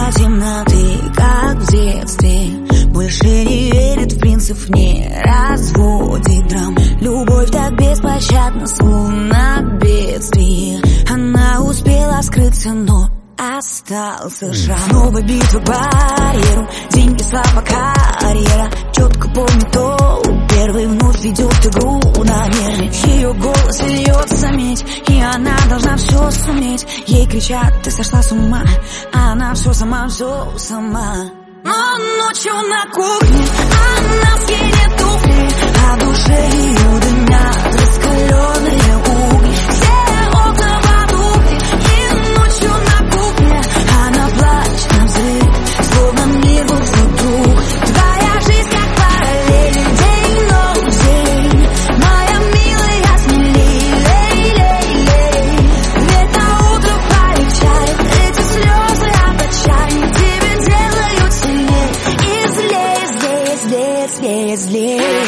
темноты, как в детстве. Больше не верит в принцип, не разводит драм. Любовь так беспощадна, словно бедствие. Она успела скрыться, но остался шрам. Снова битва барьеру, деньги, слава, карьера. Четко помню то, первый вновь ведет игру намеренно. Ее голос льется медь, и она должна все суметь. Ей кричат: ты сошла с ума, а она все сама. Но ночью на кухне она скинет туфли, а в душе ее дымят раскаленные угли. Все окна потухли, и ночью на кухне она плачет на взрыв, словно мир был вокруг. Твоя жизнь как параллель, день, новый день. Моя милая, смелей, лей-лей-лей. Это утро полегчает, эти слезы от отчаяния тебя делают сильней. И злее, злее.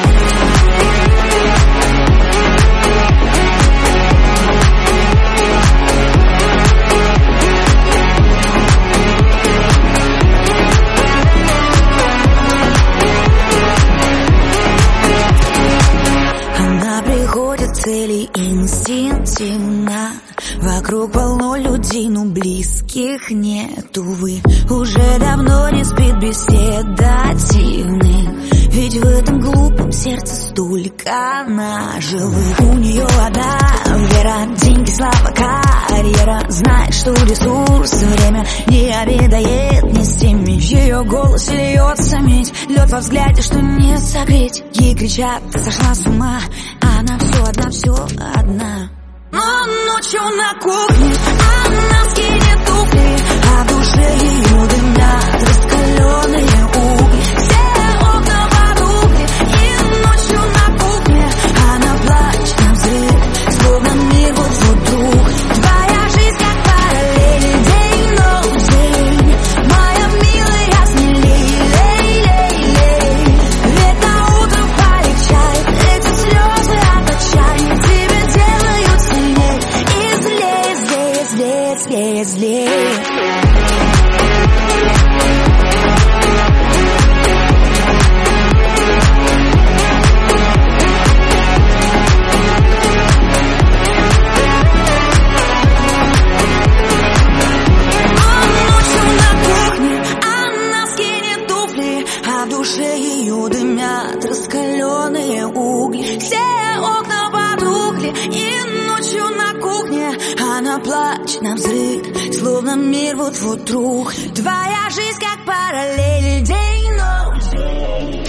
Она приходит к цели инстинктивно. Вокруг полно людей, но близких нет, увы. Уже давно не спит беседа дивных, ведь в этом глупом сердце столько наживых. У нее одна вера, деньги, слава, карьера. Знает, что ресурс время не обедает ни с теми. В ее голосе льется медь, лед во взгляде, что не согреть. Ей кричат: ты сошла с ума, а она все одна. Но ночью на кухне она скинет туфли, а в душе ее дымят раскаленные угли. Все окна потухли, и ночью на кухне она плачет на взрыв, словно мир вот вдруг. Твоя жизнь как параллель, день, новый день. Моя милая, смелей, лей-лей-лей. Это утро полегчает, эти слезы от отчаяния тебя делают сильней. И злее. А в душе ее дымят раскаленные угли. Все окна потухли, и ночью на кухне она плачет на взрыв, словно мир вот-вот рух. Твоя жизнь как параллель, день, новый день.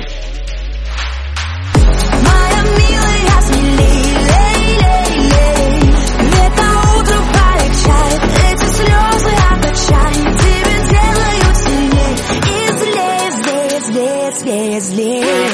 Моя милая, смелей, лей-лей-лей. Это утро полегчает, эти слезы от отчаяния тебя делают сильней. И злее.